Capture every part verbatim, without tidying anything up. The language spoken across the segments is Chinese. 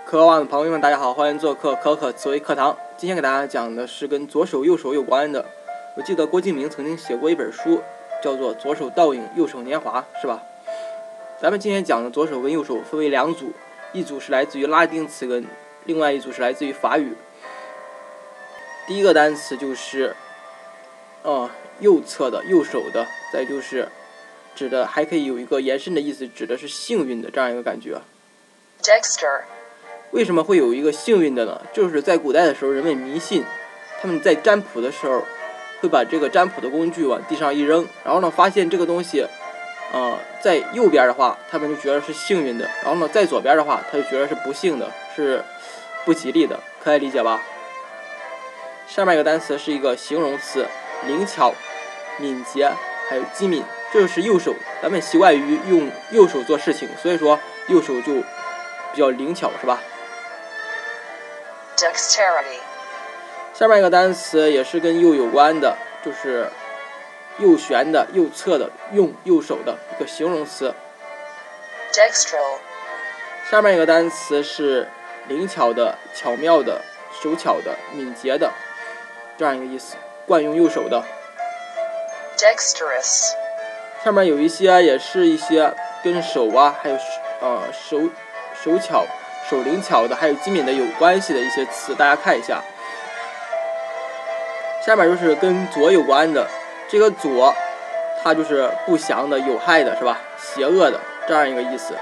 渴望的朋友们，大家好，欢迎做客可可词汇课堂。今天给大家讲的是跟左手右手有关的。我记得郭敬明曾经写过一本书，叫做《左手倒影，右手年华》，是吧？咱们今天讲的左手跟右手分为两组，一组是来自于拉丁词根，另外一组是来自于法语。第一个单词就是呃右侧的右手的，再就是指的还可以有一个延伸的意思，指的是幸运的这样一个感觉。 Dexter。 为什么会有一个幸运的呢？就是在古代的时候，人们迷信，他们在占卜的时候，会把这个占卜的工具往地上一扔，然后呢，发现这个东西，呃，在右边的话，他们就觉得是幸运的，然后呢，在左边的话，他就觉得是不幸的，是不吉利的，可以理解吧？上面一个单词是一个形容词，灵巧、敏捷，还有机敏，这就是右手。咱们习惯于用右手做事情，所以说右手就比较灵巧，是吧？ Dexterity。 下面一个单词也是跟右有关的，就是右旋的、右侧的，用右手的一个形容词。 Dextral。 下面一个单词是灵巧的、巧妙的、手巧的、敏捷的，这样一个意思，惯用右手的。 Dexterous。 下面有一些也是一些跟手啊，还有呃手手巧、手灵巧的，还有机敏的有关系的一些词，大家看一下。下面就是跟左有关的，这个左，它就是不祥的、有害的，是吧？邪恶的这样一个意思。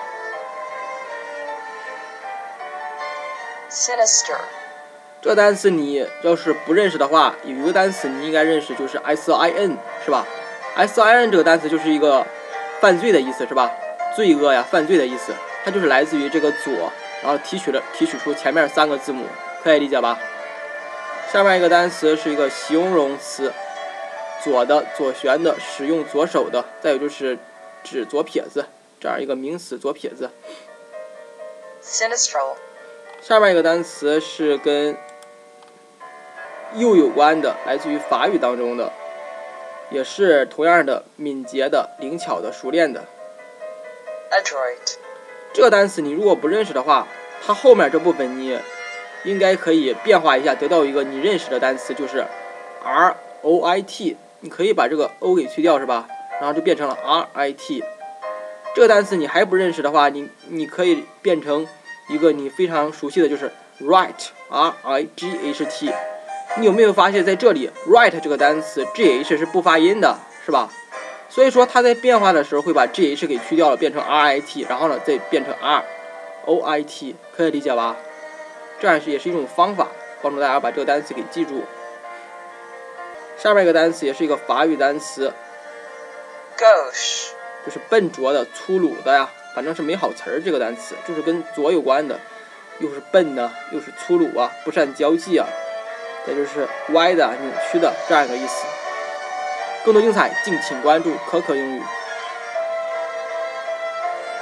Sinister。 这个单词你要是不认识的话，有一个单词你应该认识，就是 S I N， 是吧 ？S I N 这个单词就是一个犯罪的意思，是吧？罪恶呀，犯罪的意思，它就是来自于这个左，然后提取了提取出前面三个字母，可以理解吧？下面一个单词是一个形容词，左的、左旋的，使用左手的，再有就是指左撇子，这样一个名词，左撇子。 Sinistral。 下面一个单词是跟右有关的，来自于法语当中的，也是同样的敏捷的、灵巧的、熟练的。 Adroit。 这个单词你如果不认识的话，它后面这部分你应该可以变化一下，得到一个你认识的单词，就是 R O I T， 你可以把这个 O 给去掉，是吧？然后就变成了 R I T。这个单词你还不认识的话，你你可以变成一个你非常熟悉的，就是 Right R I G H T。你有没有发现在这里 Right 这个单词 G H 是不发音的，是吧？所以说它在变化的时候会把 G H 给去掉了，变成 R I T， 然后呢再变成 R O I T， 可以理解吧？这样也是一种方法，帮助大家把这个单词给记住。下面一个单词也是一个法语单词 Gauche。 就是笨拙的、粗鲁的呀，反正是没好词儿。这个单词就是跟左有关的，又是笨呢，又是粗鲁啊，不善交际啊，再就是歪的、扭曲的这样一个意思。更多精彩，敬请关注可可英语。